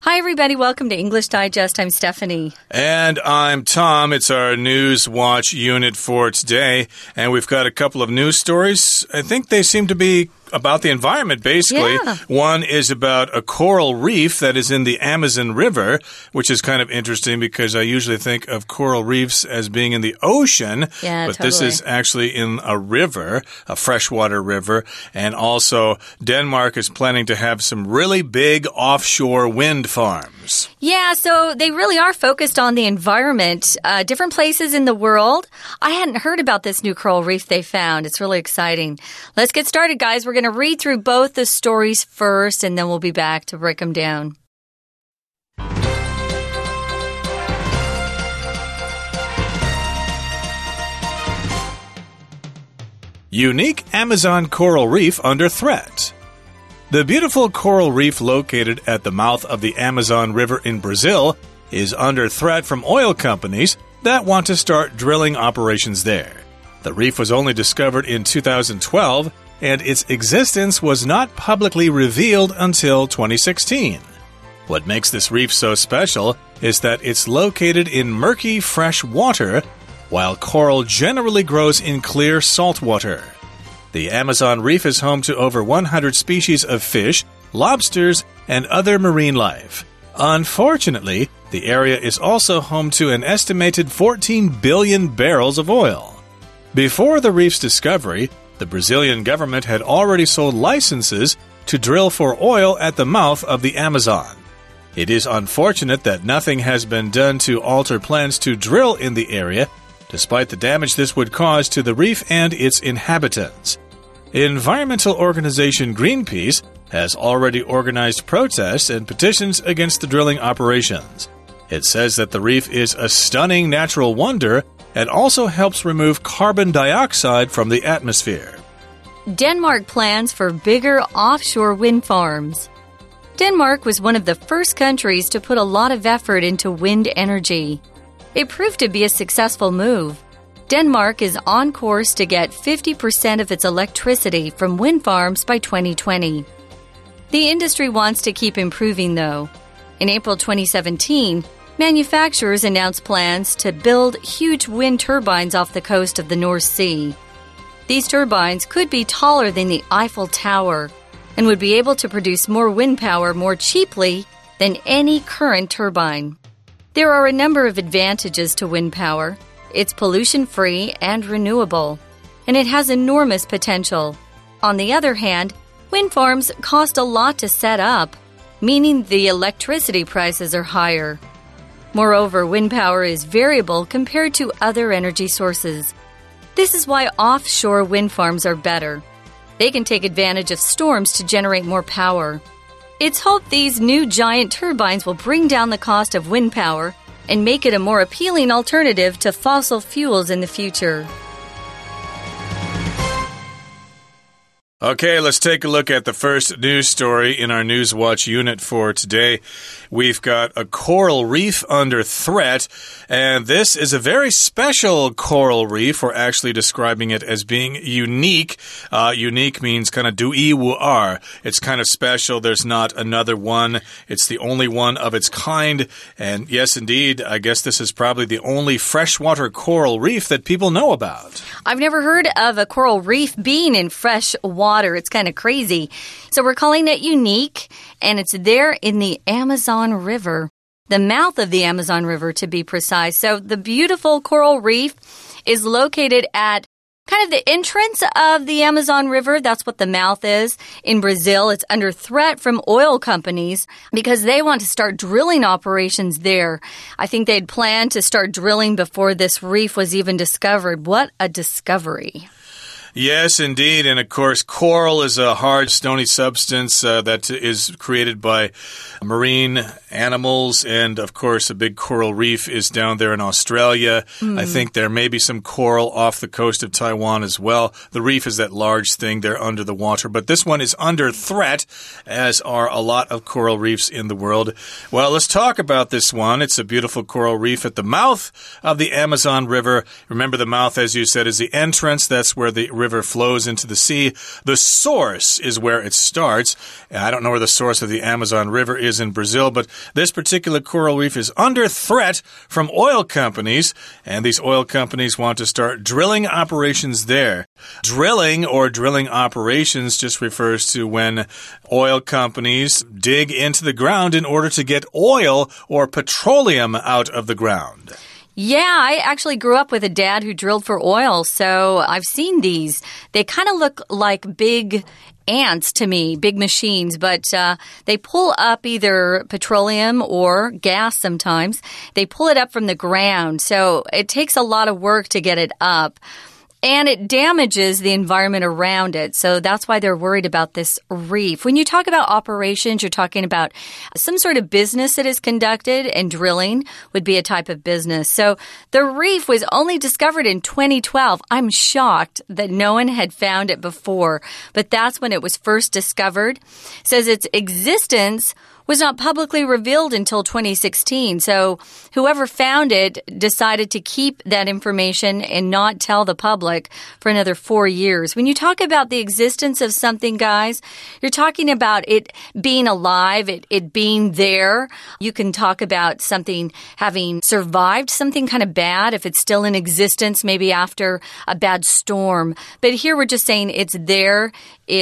Hi, everybody. Welcome to English Digest. I'm Stephanie. And I'm Tom. It's our News Watch unit for today. And we've got a couple of news stories. I think they seem to be about the environment, basically. Yeah. One is about a coral reef that is in the Amazon River, which is kind of interesting because I usually think of coral reefs as being in the ocean. Yeah, but this is actually in a river, a freshwater river. And also, Denmark is planning to have some really big offshore wind farms. Yeah, so they really are focused on the environment. Different places in the world. I hadn't heard about this new coral reef they found. It's really exciting. Let's get started, guys. We're going to read through both the stories first, and then we'll be back to break them down. Unique Amazon coral reef under threat. The beautiful coral reef located at the mouth of the Amazon River in Brazil is under threat from oil companies that want to start drilling operations there. The reef was only discovered in 2012, and its existence was not publicly revealed until 2016. What makes this reef so special is that it's located in murky fresh water, while coral generally grows in clear salt water. The Amazon reef is home to over 100 species of fish, lobsters, and other marine life. Unfortunately, the area is also home to an estimated 14 billion barrels of oil. Before the reef's discovery, the Brazilian government had already sold licenses to drill for oil at the mouth of the Amazon. It is unfortunate that nothing has been done to alter plans to drill in the area, despite the damage this would cause to the reef and its inhabitants. Environmental organization Greenpeace has already organized protests and petitions against the drilling operations. It says that the reef is a stunning natural wonder and also helps remove carbon dioxide from the atmosphere. Denmark plans for bigger offshore wind farms. Denmark was one of the first countries to put a lot of effort into wind energy. It proved to be a successful move. Denmark is on course to get 50% of its electricity from wind farms by 2020. The industry wants to keep improving, though. In April 2017, manufacturers announced plans to build huge wind turbines off the coast of the North Sea. These turbines could be taller than the Eiffel Tower and would be able to produce more wind power more cheaply than any current turbine. There are a number of advantages to wind power. It's pollution-free and renewable, and it has enormous potential. On the other hand, wind farms cost a lot to set up, meaning the electricity prices are higher. Moreover, wind power is variable compared to other energy sources. This is why offshore wind farms are better. They can take advantage of storms to generate more power. It's hoped these new giant turbines will bring down the cost of wind power and make it a more appealing alternative to fossil fuels in the future. Okay, let's take a look at the first news story in our News Watch unit for today. We've got a coral reef under threat, and this is a very special coral reef. We're actually describing it as being unique. Unique means kind of du-i-wu-ar. It's kind of special. There's not another one. It's the only one of its kind. And yes, indeed, I guess this is probably the only freshwater coral reef that people know about. I've never heard of a coral reef being in fresh water. It's kind of crazy. So we're calling it unique, and it's there in the Amazon River, the mouth of the Amazon River to be precise. So the beautiful coral reef is located at kind of the entrance of the Amazon River. That's what the mouth is. In Brazil, it's under threat from oil companies because they want to start drilling operations there. I think they'd planned to start drilling before this reef was even discovered. What a discovery. Yes, indeed. And of course, coral is a hard, stony substance that is created by marine animals. And of course, a big coral reef is down there in Australia. I think there may be some coral off the coast of Taiwan as well. The reef is that large thing there under the water. But this one is under threat, as are a lot of coral reefs in the world. Well, let's talk about this one. It's a beautiful coral reef at the mouth of the Amazon River. Remember, the mouth, as you said, is the entrance. That's where the river flows into the sea. The source is where it starts. I don't know where the source of the Amazon River is in Brazil, but this particular coral reef is under threat from oil companies, and these oil companies want to start drilling operations there. Drilling or drilling operations just refers to when oil companies dig into the ground in order to get oil or petroleum out of the ground. Yeah, I actually grew up with a dad who drilled for oil, so I've seen these. They kind of look like big ants to me, big machines, but they pull up either petroleum or gas sometimes. They pull it up from the ground, so it takes a lot of work to get it up. And it damages the environment around it. So that's why they're worried about this reef. When you talk about operations, you're talking about some sort of business that is conducted, and drilling would be a type of business. So the reef was only discovered in 2012. I'm shocked that no one had found it before, but that's when it was first discovered. It says its existence was not publicly revealed until 2016. So whoever found it decided to keep that information and not tell the public for another 4 years. When you talk about the existence of something, guys, you're talking about it being alive, it being there. You can talk about something having survived something kind of bad if it's still in existence, maybe after a bad storm. But here we're just saying it's there.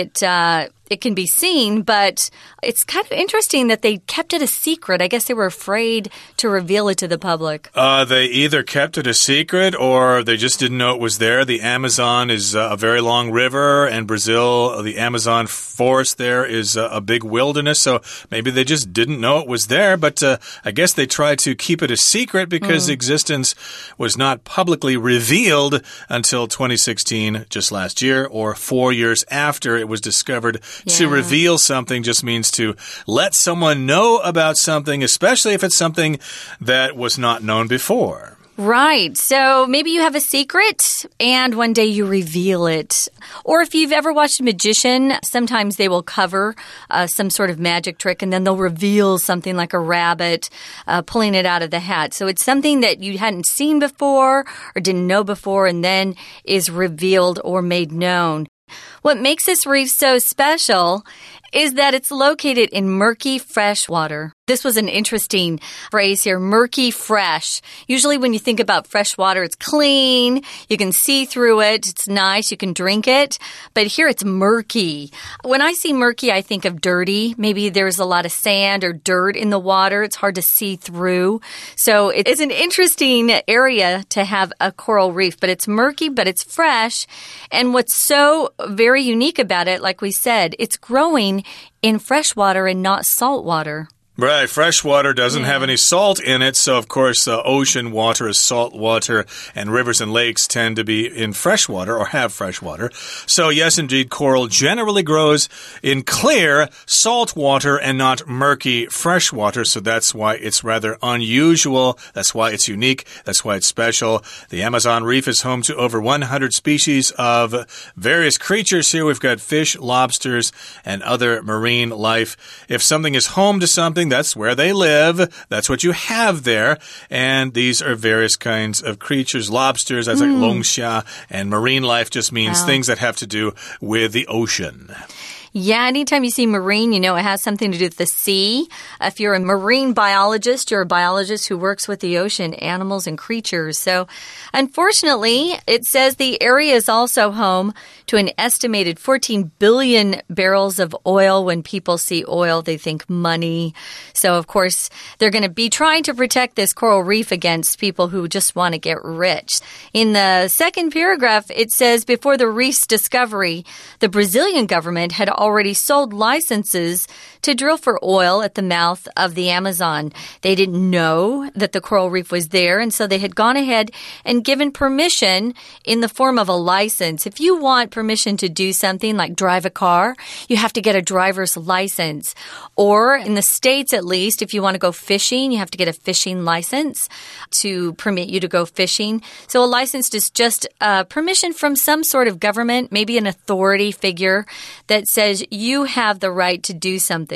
It can be seen, but it's kind of interesting that they kept it a secret. I guess they were afraid to reveal it to the public. They either kept it a secret or they just didn't know it was there. The Amazon is a very long river, and Brazil, the Amazon forest there is a big wilderness, so maybe they just didn't know it was there, but I guess they tried to keep it a secret because existence was not publicly revealed until 2016, just last year, or 4 years after it was discovered. Yeah. To reveal something just means to let someone know about something, especially if it's something that was not known before. Right. So maybe you have a secret and one day you reveal it. Or if you've ever watched a magician, sometimes they will cover some sort of magic trick and then they'll reveal something like a rabbit pulling it out of the hat. So it's something that you hadn't seen before or didn't know before and then is revealed or made known. What makes this reef so special is that it's located in murky, fresh water. This was an interesting phrase here, murky, fresh. Usually when you think about fresh water, it's clean, you can see through it, it's nice, you can drink it. But here it's murky. When I see murky, I think of dirty. Maybe there's a lot of sand or dirt in the water. It's hard to see through. So it's an interesting area to have a coral reef, but it's murky, but it's fresh. And what's so very unique about it, like we said, it's growing in fresh water and not salt water. Right, fresh water doesn't have any salt in it, so of course ocean water is salt water, and rivers and lakes tend to be in fresh water or have fresh water. So yes, indeed, coral generally grows in clear salt water and not murky fresh water, so that's why it's rather unusual, that's why it's unique, that's why it's special. The Amazon Reef is home to over 100 species of various creatures here. We've got fish, lobsters, and other marine life. If something is home to something, that's where they live. That's what you have there. And these are various kinds of creatures. Lobsters, that's like longxia. And marine life just means things that have to do with the ocean. Yeah, anytime you see marine, you know it has something to do with the sea. If you're a marine biologist, you're a biologist who works with the ocean, animals and creatures. So, unfortunately, it says the area is also home to an estimated 14 billion barrels of oil. When people see oil, they think money. So, of course, they're going to be trying to protect this coral reef against people who just want to get rich. In the second paragraph, it says, before the reef's discovery, the Brazilian government had already sold licenses to drill for oil at the mouth of the Amazon. They didn't know that the coral reef was there, and so they had gone ahead and given permission in the form of a license. If you want permission to do something like drive a car, you have to get a driver's license. Or in the States, at least, if you want to go fishing, you have to get a fishing license to permit you to go fishing. So a license is just permission from some sort of government, maybe an authority figure that says you have the right to do something.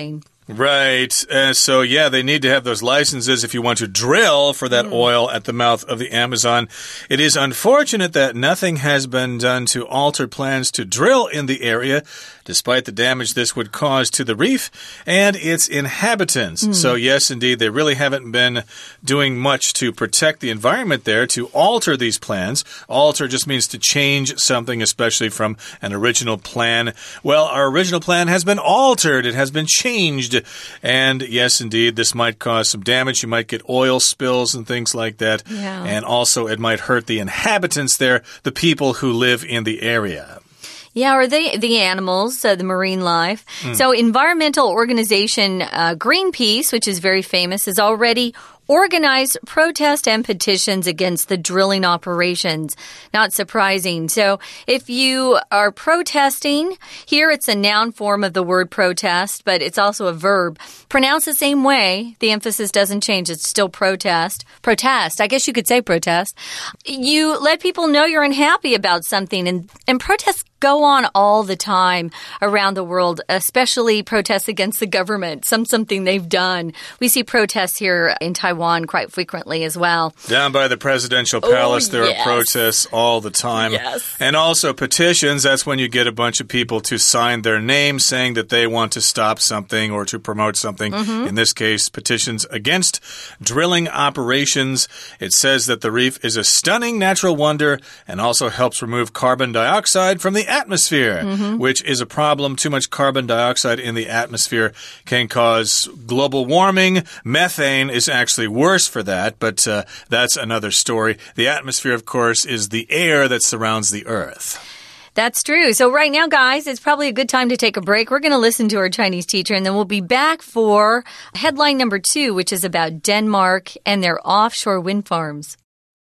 Right. So, yeah, they need to have those licenses if you want to drill for that oil at the mouth of the Amazon. It is unfortunate that nothing has been done to alter plans to drill in the area, despite the damage this would cause to the reef and its inhabitants. So, yes, indeed, they really haven't been doing much to protect the environment there, to alter these plans. Alter just means to change something, especially from an original plan. Well, our original plan has been altered. It has been changed. And yes, indeed, this might cause some damage. You might get oil spills and things like that. Yeah. And also, it might hurt the inhabitants there, the people who live in the area. Yeah, or the animals, the marine life. So environmental organization Greenpeace, which is very famous, has already organized protests and petitions against the drilling operations. Not surprising. So if you are protesting, here it's a noun form of the word protest, but it's also a verb. Pronounced the same way, the emphasis doesn't change. It's still protest. Protest. I guess you could say protest. You let people know you're unhappy about something, and protests go on all the time around the world, especially protests against the government, something they've done. We see protests here in Taiwan quite frequently as well. Down by the presidential palace, there are protests all the time. Yes. And also petitions. That's when you get a bunch of people to sign their name saying that they want to stop something or to promote something. In this case, petitions against drilling operations. It says that the reef is a stunning natural wonder and also helps remove carbon dioxide from the atmosphere, which is a problem. Too much carbon dioxide in the atmosphere can cause global warming. Methane is actually worse for that, but that's another story. The atmosphere, of course, is the air that surrounds the Earth. That's true. So right now, guys, it's probably a good time to take a break. We're going to listen to our Chinese teacher, and then we'll be back for headline number 2, which is about Denmark and their offshore wind farms.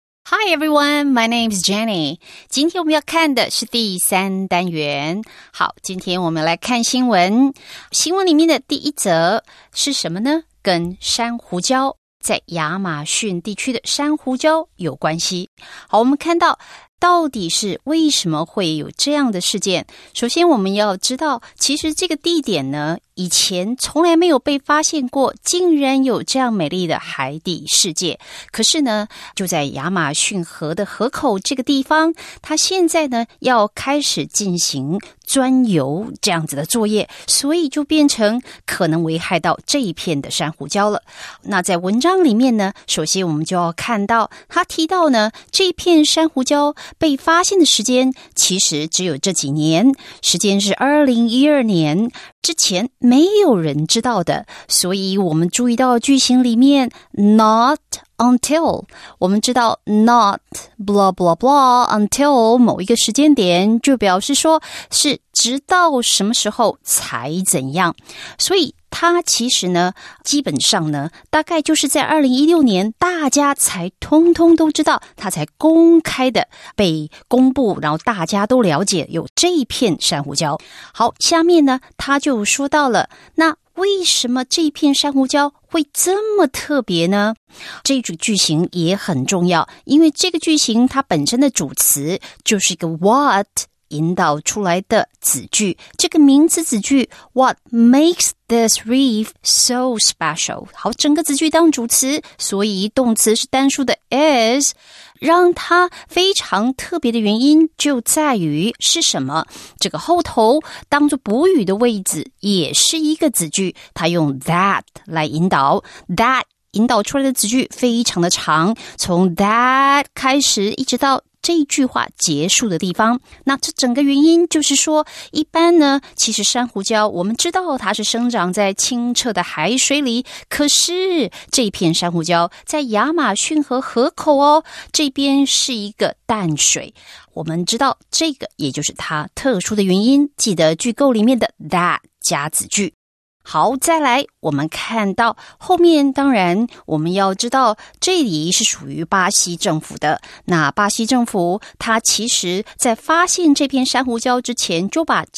Hi everyone, my name is Jenny. 今天我们要看的是第3单元。好，今天我们来看新闻。新闻里面的第一则是什么呢？跟珊瑚礁，在亚马逊地区的珊瑚礁有关系。好，我们看到到底是为什么会有这样的事件？首先我们要知道，其实这个地点呢，以前从来没有被发现过，竟然有这样美丽的海底世界。可是呢，就在亚马逊河的河口这个地方，它现在呢要开始进行钻油这样子的作业，所以就变成可能危害到这一片的珊瑚礁了。那在文章里面呢，首先我们就要看到，他提到呢，这一片珊瑚礁被发现的时间其实只有这几年，时间是2012年，之前没有人知道的，所以我们注意到句型里面 not until， 我们知道 not blah blah blah until 某一个时间点，就表示说是直到什么时候才怎样，所以它其实呢，基本上呢，大概就是在2016年，大家才通通都知道，它才公开的被公布，然后大家都了解有这一片珊瑚礁。好，下面呢，他就说到了，那为什么这一片珊瑚礁会这么特别呢？这句句型也很重要，因为这个句型它本身的主词就是一个 what 引导出来的子句，这个名词子句 What makes this reef so special？ 好，整个子句当主词，所以动词是单数的 is， 让它非常特别的原因就在于是什么？这个后头当作补语的位置也是一个子句，它用 that 来引导 that。引导出来的子句非常的长，从 that 开始一直到这一句话结束的地方。那这整个原因就是说，一般呢，其实珊瑚礁我们知道它是生长在清澈的海水里，可是这片珊瑚礁在亚马逊河河口哦，这边是一个淡水。我们知道这个也就是它特殊的原因，记得句构里面的 that 加子句。好，再来我们看到后面，当然我们要知道这里是属于巴西政府的。那巴西政府它其实在发现这片珊瑚礁之前，就把这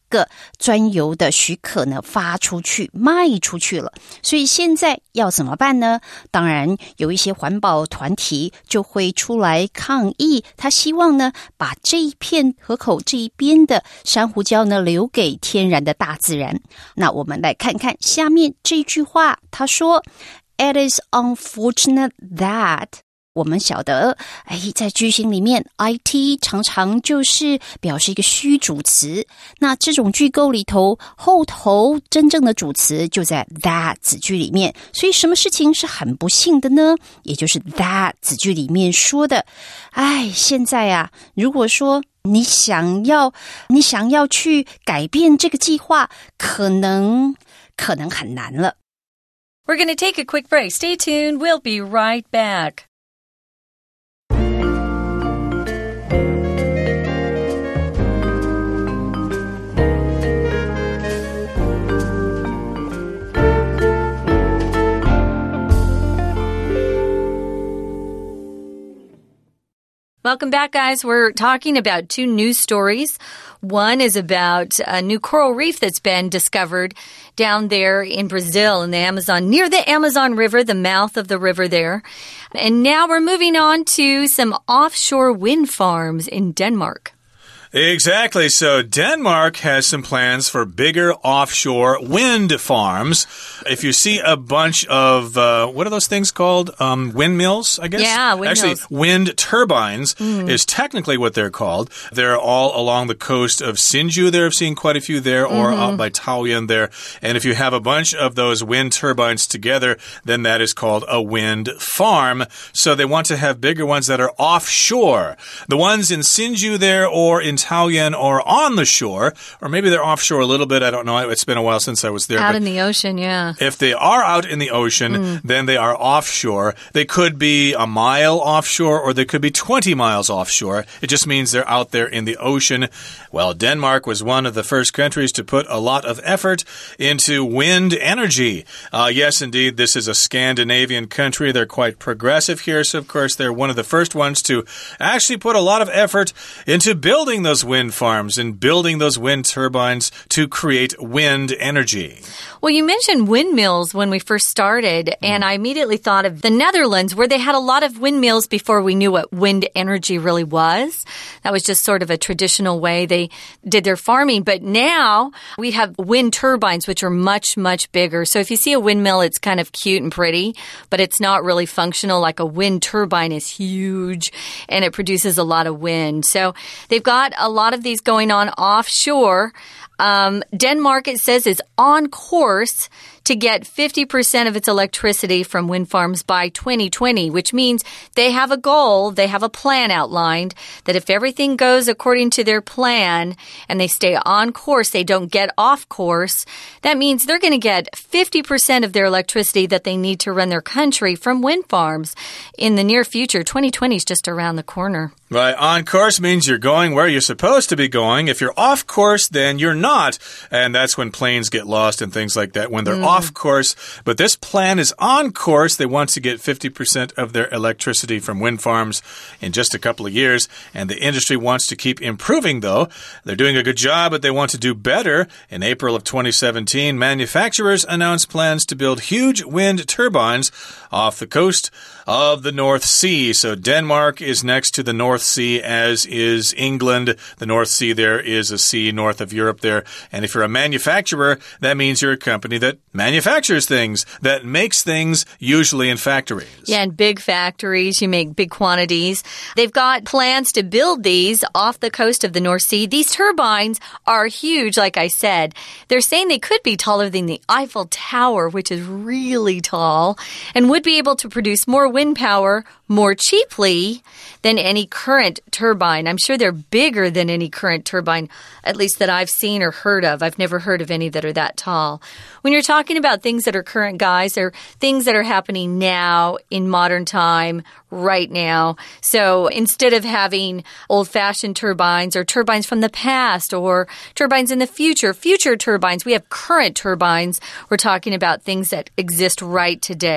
个专有的许可呢发出去卖出去了。所以现在要怎么办呢？当然有一些环保团体就会出来抗议，他希望呢把这一片河口这一边的珊瑚礁呢留给天然的大自然。那我们来看看下面这句话，他说 It is unfortunate that， 我们晓得在句型里面 it 常常就是表示一个虚主词，那这种句构里头后头真正的主词就在 that 子句里面，所以什么事情是很不幸的呢？也就是 that 子句里面说的，现在啊，如果说你想要去改变这个计划，可能很难了。 We're going to take a quick break. Stay tuned. We'll be right back. Welcome back, guys. We're talking about two news stories. One is about a new coral reef that's been discovered down there in Brazil in the Amazon, near the Amazon River, the mouth of the river there. And now we're moving on to some offshore wind farms in Denmark. Exactly. So Denmark has some plans for bigger offshore wind farms. If you see a bunch of, what are those things called? Windmills, I guess? Yeah, windmills. Actually, wind turbines is technically what they're called. They're all along the coast of Sinju there. I've seen quite a few there, or out by Taoyuan there. And if you have a bunch of those wind turbines together, then that is called a wind farm. So they want to have bigger ones that are offshore. The ones in Sinju there or in Taoyuan or on the shore, or maybe they're offshore a little bit. I don't know. It's been a while since I was there. Out in the ocean, yeah. If they are out in the ocean, then they are offshore. They could be a mile offshore or they could be 20 miles offshore. It just means they're out there in the ocean. Well, Denmark was one of the first countries to put a lot of effort into wind energy. Yes, indeed, this is a Scandinavian country. They're quite progressive here. So, of course, they're one of the first ones to actually put a lot of effort into building those wind farms and building those wind turbines to create wind energy. Well, you mentioned windmills when we first started, and I immediately thought of the Netherlands, where they had a lot of windmills before we knew what wind energy really was. That was just sort of a traditional way they did their farming. But now we have wind turbines, which are much, much bigger. So if you see a windmill, it's kind of cute and pretty, but it's not really functional. Like a wind turbine is huge, and it produces a lot of wind. So they've got a lot of these going on offshore. Denmark, it says, is on course to get 50% of its electricity from wind farms by 2020, which means they have a goal, they have a plan outlined that if everything goes according to their plan and they stay on course, they don't get off course, that means they're going to get 50% of their electricity that they need to run their country from wind farms in the near future. 2020 is just around the corner. Right. On course means you're going where you're supposed to be going. If you're off course, then you're not. And that's when planes get lost and things like that, when they're off course. But this plan is on course. They want to get 50% of their electricity from wind farms in just a couple of years. And the industry wants to keep improving, though. They're doing a good job, but they want to do better. In April of 2017, manufacturers announced plans to build huge wind turbines off the coast of the North Sea. So Denmark is next to the North Sea, as is England. The North Sea there is a sea north of Europe there. And if you're a manufacturer, that means you're a company that manufactures things, that makes things, usually in factories. Yeah, in big factories, you make big quantities. They've got plans to build these off the coast of the North Sea. These turbines are huge, like I said. They're saying they could be taller than the Eiffel Tower, which is really tall, and would be able to produce more wind power more cheaply than any current turbine. I'm sure they're bigger than any current turbine, at least that I've seen or heard of. I've never heard of any that are that tall. When you're talking about things that are current, guys, they're things that are happening now in modern time, right now. So instead of having old-fashioned turbines or turbines from the past or turbines in the future turbines, we have current turbines. We're talking about things that exist right today.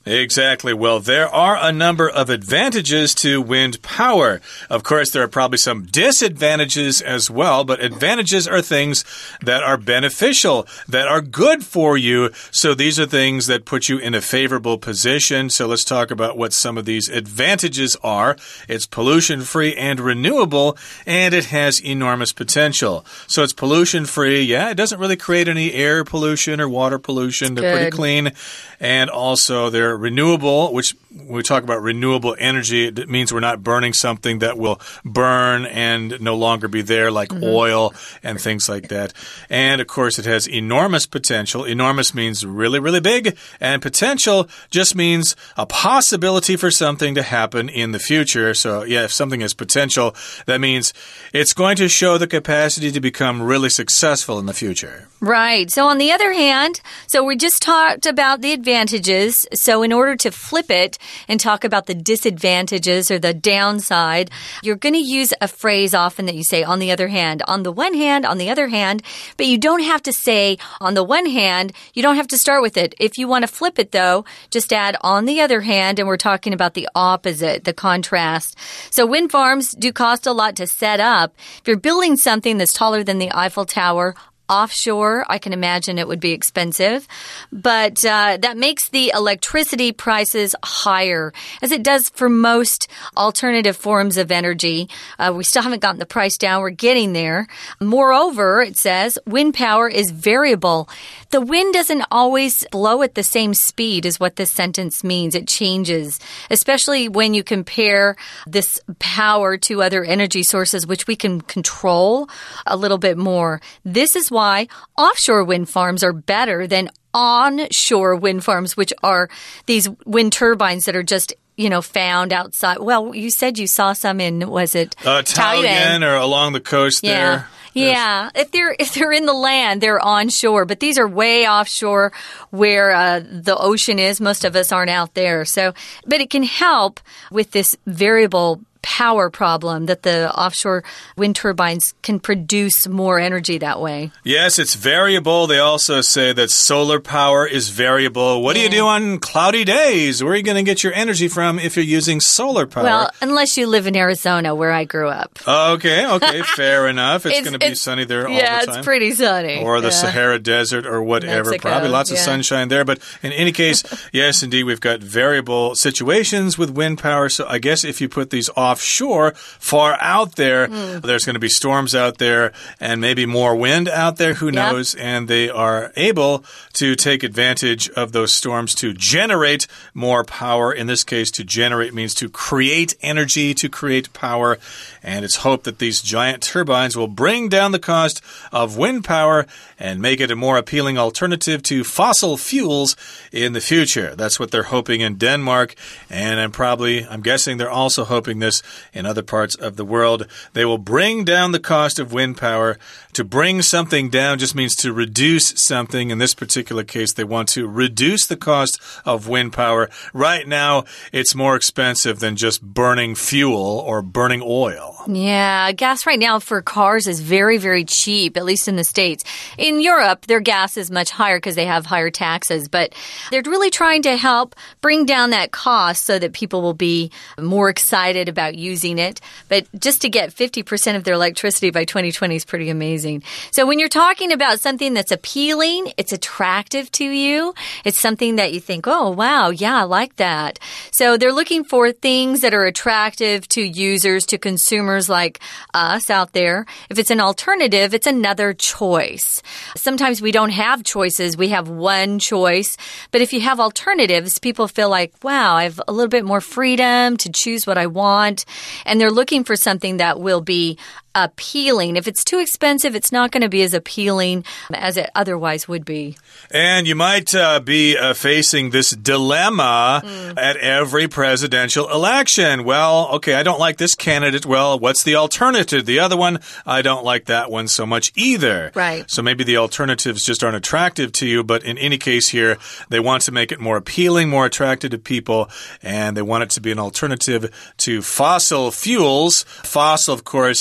Exactly. Well, there are a number of advantages to wind power. Of course, there are probably some disadvantages as well, but advantages are things that are beneficial, that are good for you. So these are things that put you in a favorable position. So let's talk about what some of these advantages are. It's pollution-free and renewable, and it has enormous potential. So it's pollution-free. Yeah, it doesn't really create any air pollution or water pollution. They're pretty clean. And also they're renewable, which when we talk about renewable energy, it means we're not burning something that will burn and no longer be there, like oil and things like that. And, of course, it has enormous potential. Enormous means really, really big. And potential just means a possibility for something to happen in the future. So, yeah, if something has potential, that means it's going to show the capacity to become really successful in the future. Right. So on the other hand, so we just talked about the advantages. So in order to flip it and talk about the disadvantages or the downside, you're going to use a phrase often that you say on the other hand, on the one hand, on the other hand, but you don't have to say on the one hand, you don't have to start with it. If you want to flip it though, just add on the other hand, and we're talking about the opposite, the contrast. So wind farms do cost a lot to set up. If you're building something that's taller than the Eiffel Tower, offshore, I can imagine it would be expensive, but that makes the electricity prices higher, as it does for most alternative forms of energy. We still haven't gotten the price down. We're getting there. Moreover, it says, wind power is variable. The wind doesn't always blow at the same speed is what this sentence means. It changes, especially when you compare this power to other energy sources, which we can control a little bit more. This is why offshore wind farms are better than onshore wind farms, which are these wind turbines that are just found outside. Well, you said you saw some in, was it Taoyuan or along the coast there? Yeah, if they're in the land, they're onshore, but these are way offshore where the ocean is. Most of us aren't out there. So, but it can help with this variable power problem that the offshore wind turbines can produce more energy that way. Yes, it's variable. They also say that solar power is variable. What do you do on cloudy days? Where are you going to get your energy from if you're using solar power? Well, unless you live in Arizona, where I grew up. Okay, fair enough. It's going to be sunny there all the time. Yeah, it's pretty sunny. Or the Sahara Desert or whatever. Mexico, probably lots of sunshine there. But in any case, yes, indeed, we've got variable situations with wind power. So I guess if you put these offshore, far out there, there's going to be storms out there and maybe more wind out there, who knows, and they are able to take advantage of those storms to generate more power. In this case, to generate means to create energy, to create power, and it's hoped that these giant turbines will bring down the cost of wind power and make it a more appealing alternative to fossil fuels in the future. That's what they're hoping in Denmark, and I'm guessing they're also hoping this in other parts of the world. They will bring down the cost of wind power. To bring something down just means to reduce something. In this particular case, they want to reduce the cost of wind power. Right now, it's more expensive than just burning fuel or burning oil. Yeah, gas right now for cars is very, very cheap, at least in the States. In Europe, their gas is much higher because they have higher taxes, but they're really trying to help bring down that cost so that people will be more excited about using it. But just to get 50% of their electricity by 2020 is pretty amazing. So when you're talking about something that's appealing, it's attractive to you, it's something that you think, oh, wow, yeah, I like that. So they're looking for things that are attractive to users, to consumers like us out there. If it's an alternative, it's another choice. Sometimes we don't have choices. We have one choice. But if you have alternatives, people feel like, wow, I have a little bit more freedom to choose what I want. And they're looking for something that will be appealing. If it's too expensive, it's not going to be as appealing as it otherwise would be. And you might be facing this dilemma at every presidential election. Well, okay, I don't like this candidate. Well, what's the alternative? The other one, I don't like that one so much either. Right. So maybe the alternatives just aren't attractive to you, but in any case here, they want to make it more appealing, more attractive to people, and they want it to be an alternative to fossil fuels. Fossil, of course, I think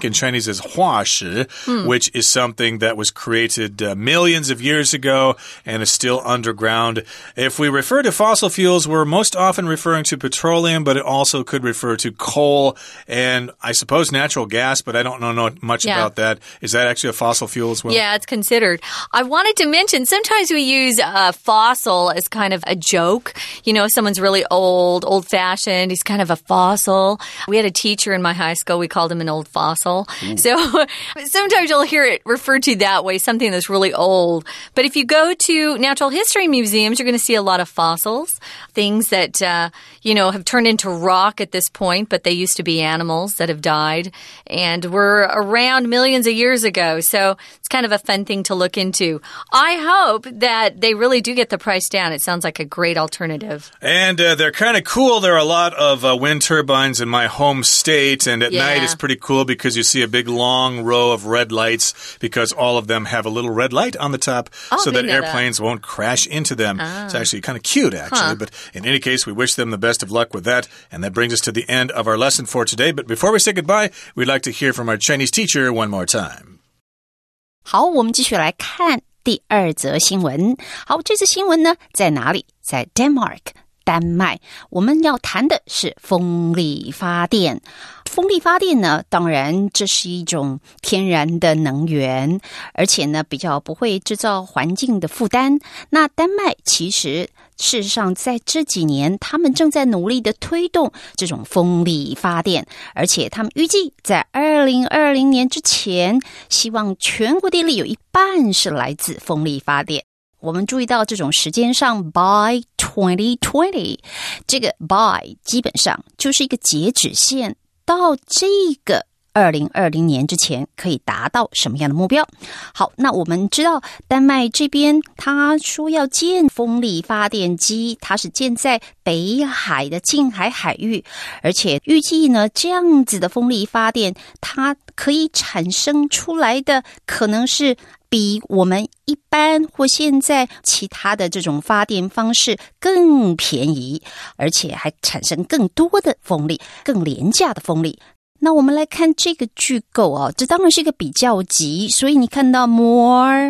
in Chinese is 化石, which is something that was created millions of years ago and is still underground. If we refer to fossil fuels, we're most often referring to petroleum, but it also could refer to coal and I suppose natural gas, but I don't know much about that. Is that actually a fossil fuel as well? Yeah, it's considered. I wanted to mention, sometimes we use fossil as kind of a joke. You know, someone's really old-fashioned. He's kind of a fossil. We had a teacher in my high school. We called him an old fossil. So sometimes you'll hear it referred to that way, something that's really old. But if you go to natural history museums, you're going to see a lot of fossils, things that, have turned into rock at this point, but they used to be animals that have died and were around millions of years ago. So it's kind of a fun thing to look into. I hope that they really do get the price down. It sounds like a great alternative. And they're kind of cool. There are a lot of wind turbines in my home state, and at night it's pretty cool because you see a big long row of red lights because all of them have a little red light on the top so that airplanes won't crash into them. It's actually kind of cute, actually. But in any case, we wish them the best of luck with that. And that brings us to the end of our lesson for today. But before we say goodbye, we'd like to hear from our Chinese teacher one more time. 好，我们继续来看第二则新闻。好，这则新闻呢，在哪里？在 Denmark。丹麦，我们要谈的是风力发电。风力发电呢，当然这是一种天然的能源，而且呢比较不会制造环境的负担。那丹麦其实事实上在这几年他们正在努力的推动这种风力发电，而且他们预计在2020年之前，希望全国电力有一半是来自风力发电。我们注意到这种时间上 by 2020， 这个 by 基本上就是一个截止线，到这个2020年之前可以达到什么样的目标。好，那我们知道丹麦这边他说要建风力发电机，它是建在北海的近海海域，而且预计呢这样子的风力发电它可以产生出来的可能是比我们一般或现在其他的这种发电方式更便宜，而且还产生更多的风力，更廉价的风力。那我们来看这个句构啊，这当然是一个比较级，所以你看到 more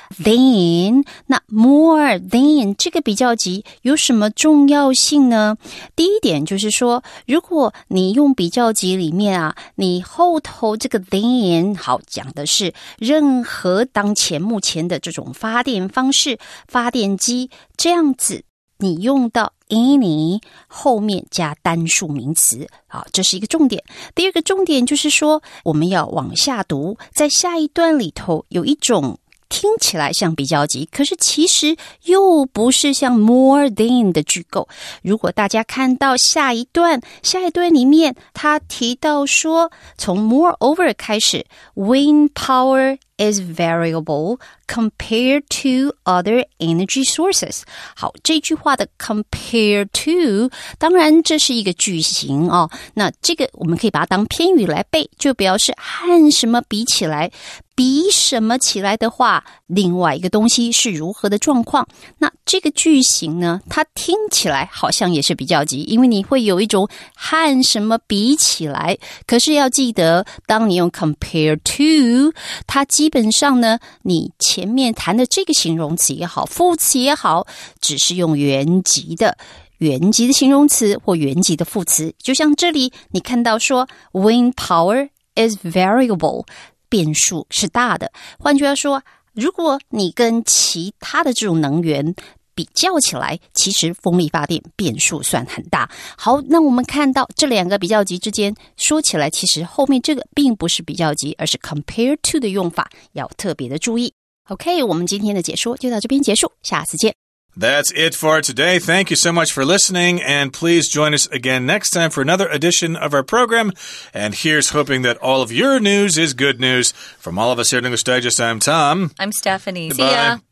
than， 那 more than 这个比较级有什么重要性呢？第一点就是说，如果你用比较级里面啊，你后头这个 than 好讲的是任何当前目前的这种发电方式、发电机这样子，你用到 any 后面加单数名词，好，这是一个重点。第二个重点就是说，我们要往下读，在下一段里头有一种听起来像比较级，可是其实又不是像 more than 的句构。如果大家看到下一段里面他提到说，从 moreover 开始 wind power is variable compared to other energy sources。 好，这句话的 compared to 当然这是一个句型哦，那这个我们可以把它当偏语来背，就表示和什么比起来，比什么起来的话，另外一个东西是如何的状况。那这个句型呢，它听起来好像也是比较级，因为你会有一种和什么比起来，可是要记得当你用 compare to， 它基本上呢，你前面谈的这个形容词也好，副词也好，只是用原级的形容词或原级的副词。就像这里你看到说 wind power is variable， 变数是大的。换句话说，如果你跟其他的这种能源比较起来，其实风力发电变数算很大。好，那我们看到这两个比较级之间，说起来其实后面这个并不是比较级，而是 compare to 的用法，要特别的注意。OK， 我们今天的解说就到这边结束，下次见。 That's it for today. Thank you so much for listening, and please join us again next time for another edition of our program. And here's hoping that all of your news is good news. From all of us here at English Digest, I'm Tom. I'm Stephanie. Goodbye. See ya.